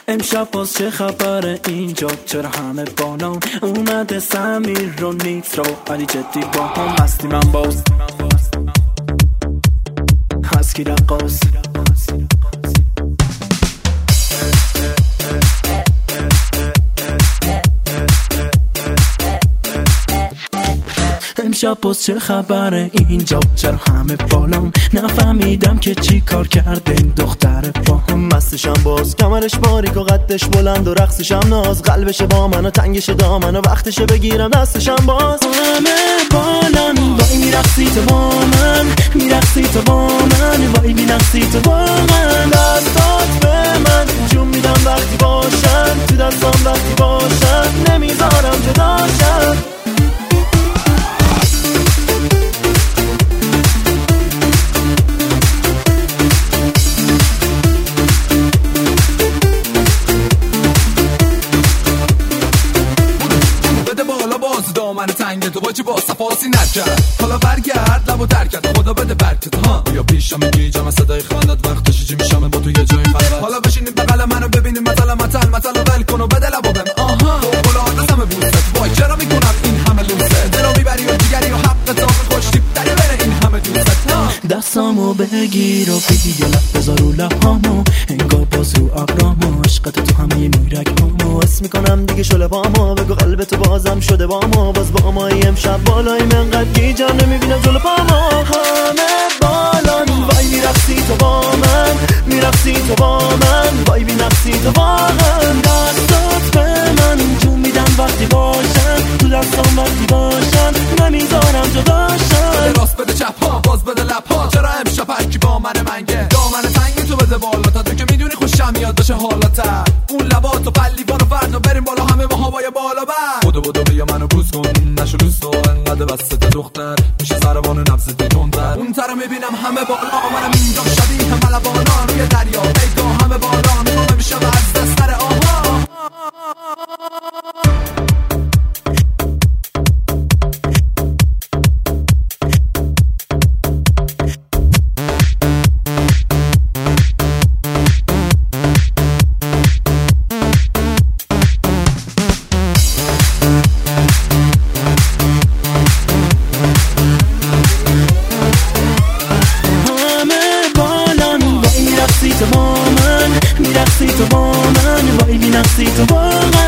امشب باز چه خبره اینجا؟ چرا همه بالام؟ اومده سمیر رو نیکس رو ولی جدی با هم هستی. من باز هسکی رقاص امشب باز چه خبره اینجا؟ چرا همه بالام؟ نفهمیدم که چی کار کرده این دختر با هم. مستشم باز کمرش باریک و قدش بلند و رقصشم ناز، قلبش با من و تنگش دامن و وقتش بگیرم دستشم باز. همه بالان وای میرقصی تو با من، میرقصی تو با من، وای میرقصی تو با من. دستات به من جون میدم وقتی باشن، تو دستام وقتی باشن نمیذارم جداشن. دامن تنگ تو با چی با صفاسی نکرد، حالا برگرد لبو درکت خدا بده برکت. ها بیا پیشم میگی جمع صدای خاندت وقتش چی میشم با تو یه جای خلوت. حالا بشینیم بغل منو ببینیم مثلا مثلا ول کن و بده لبو بهم. آها فوق‌العاده همه بوست وای چرا میکنم این همه لوسه، دلو میبری و دیگری و حق تا خوش تیپ داری بره این همه دوست. دستامو بگیر و بگی یه لب بذار رو لبامو، انگار باز رو ابرامو، عشقت تو همه میرگامو. حس میکنم دیگه شله بامو، بگو قلب تو بازم شده بامو، باز با مایی امشب بالایم انقدر گیجم نمیبینم جلو پامو. همه بالان وای میرقصی تو با من، میرقصی تو با من، وای میرقصی تو با من. دستات به من جون میدم وقتی باشن، تو دستام وقتی باشن نمیذارم جداشن. بده راست بده چپ ها باز بده لب ها، چرا امشب هرکی با من منگه دامن تنگی تو بده بالا تا تو که میدونی خوشم میاد باشه حالتر. اون لبات و پلیوان و فردا بریم بالا همه ما هوای بالا بر. بدو بیا منو بوس کن نشو دوست و انقدر بسته دختر میشه سربان نفست تندتر. اون طرف میبینم همه بالا منم اینجا شبیه ملوانان روی دریا پیدا همه بالا میخوام میشه از دست سر آها. میرقصی تو با من، میرقصی تو با من، وای میرقصی تو با من.